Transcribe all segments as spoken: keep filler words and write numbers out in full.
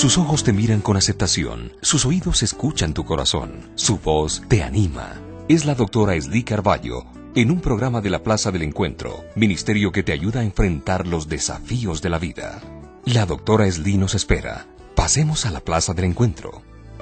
Sus ojos te miran con aceptación, sus oídos escuchan tu corazón, su voz te anima. Es la doctora Esli Carballo, en un programa de la Plaza del Encuentro, ministerio que te ayuda a enfrentar los desafíos de la vida. La doctora Esli nos espera. Pasemos a la Plaza del Encuentro.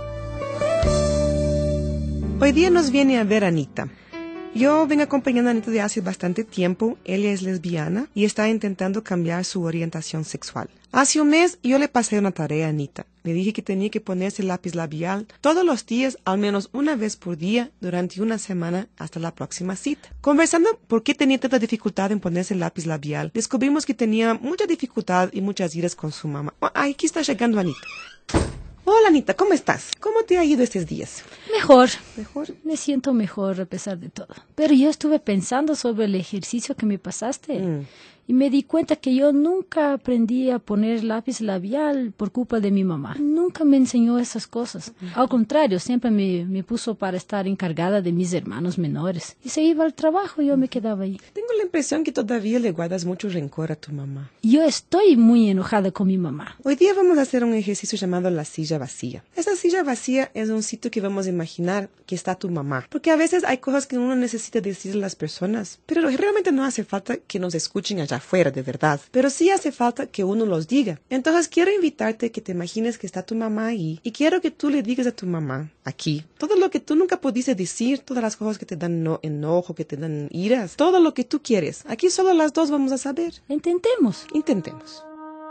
Hoy día nos viene a ver Anita. Yo vengo acompañando a Anita de hace bastante tiempo. Ella es lesbiana y está intentando cambiar su orientación sexual. Hace un mes yo le pasé una tarea a Anita. Le dije que tenía que ponerse lápiz labial todos los días, al menos una vez por día, durante una semana hasta la próxima cita. Conversando por qué tenía tanta dificultad en ponerse lápiz labial, descubrimos que tenía mucha dificultad y muchas iras con su mamá. Oh, aquí está llegando Anita. Hola Anita, ¿cómo estás? ¿Cómo te ha ido estos días? Mejor. ¿Mejor? Me siento mejor a pesar de todo. Pero yo estuve pensando sobre el ejercicio que me pasaste. Mm. Y me di cuenta que yo nunca aprendí a poner lápiz labial por culpa de mi mamá. Nunca me enseñó esas cosas. Al contrario, siempre me, me puso para estar encargada de mis hermanos menores. Y se iba al trabajo y yo me quedaba ahí. Tengo la impresión que todavía le guardas mucho rencor a tu mamá. Yo estoy muy enojada con mi mamá. Hoy día vamos a hacer un ejercicio llamado la silla vacía. Esa silla vacía es un sitio que vamos a imaginar que está tu mamá. Porque a veces hay cosas que uno necesita decirle a las personas, pero realmente no hace falta que nos escuchen allá afuera, de verdad. Pero sí hace falta que uno los diga. Entonces quiero invitarte a que te imagines que está tu mamá ahí y quiero que tú le digas a tu mamá, aquí, todo lo que tú nunca pudiste decir, todas las cosas que te dan no, enojo, que te dan iras, todo lo que tú quieres. Aquí solo las dos vamos a saber. Intentemos. Intentemos.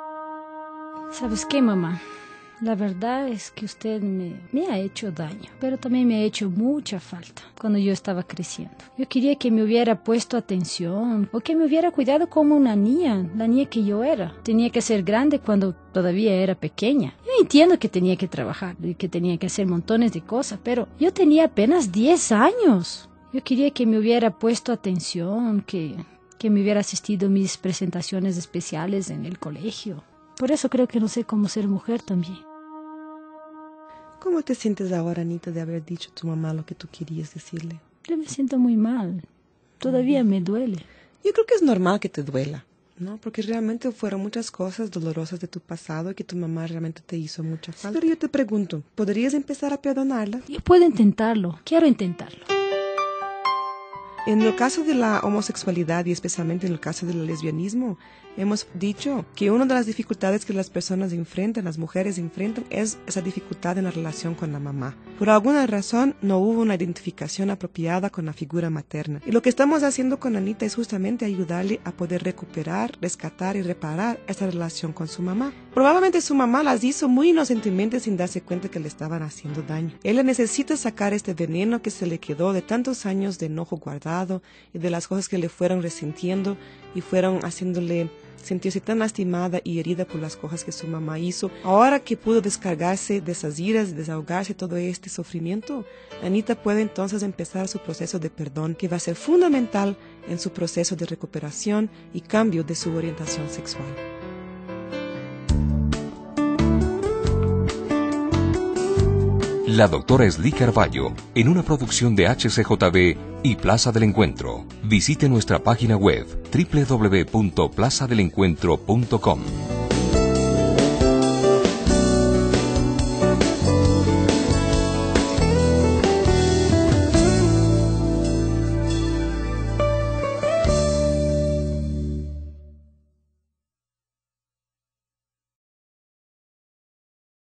¿Sabes qué, mamá? La verdad es que usted me, me ha hecho daño, pero también me ha hecho mucha falta cuando yo estaba creciendo. Yo quería que me hubiera puesto atención o que me hubiera cuidado como una niña, la niña que yo era. Tenía que ser grande cuando todavía era pequeña. Yo entiendo que tenía que trabajar y que tenía que hacer montones de cosas, pero yo tenía apenas diez años. Yo quería que me hubiera puesto atención, que, que me hubiera asistido a mis presentaciones especiales en el colegio. Por eso creo que no sé cómo ser mujer también. ¿Cómo te sientes ahora, Anita, de haber dicho a tu mamá lo que tú querías decirle? Yo me siento muy mal. Todavía me duele. Yo creo que es normal que te duela, ¿no? Porque realmente fueron muchas cosas dolorosas de tu pasado y que tu mamá realmente te hizo mucha falta. Pero yo te pregunto, ¿podrías empezar a perdonarla? Yo puedo intentarlo. Quiero intentarlo. En el caso de la homosexualidad y especialmente en el caso del lesbianismo, hemos dicho que una de las dificultades que las personas enfrentan, las mujeres enfrentan, es esa dificultad en la relación con la mamá. Por alguna razón no hubo una identificación apropiada con la figura materna. Y lo que estamos haciendo con Anita es justamente ayudarle a poder recuperar, rescatar y reparar esa relación con su mamá. Probablemente su mamá las hizo muy inocentemente sin darse cuenta que le estaban haciendo daño. Ella necesita sacar este veneno que se le quedó de tantos años de enojo guardado y de las cosas que le fueron resintiendo y fueron haciéndole sentirse tan lastimada y herida por las cosas que su mamá hizo. Ahora que pudo descargarse de esas iras, desahogarse todo este sufrimiento, Anita puede entonces empezar su proceso de perdón, que va a ser fundamental en su proceso de recuperación y cambio de su orientación sexual. La doctora Esli Carballo, en una producción de H C J B y Plaza del Encuentro. Visite nuestra página web doble u doble u doble u punto plaza del encuentro punto com.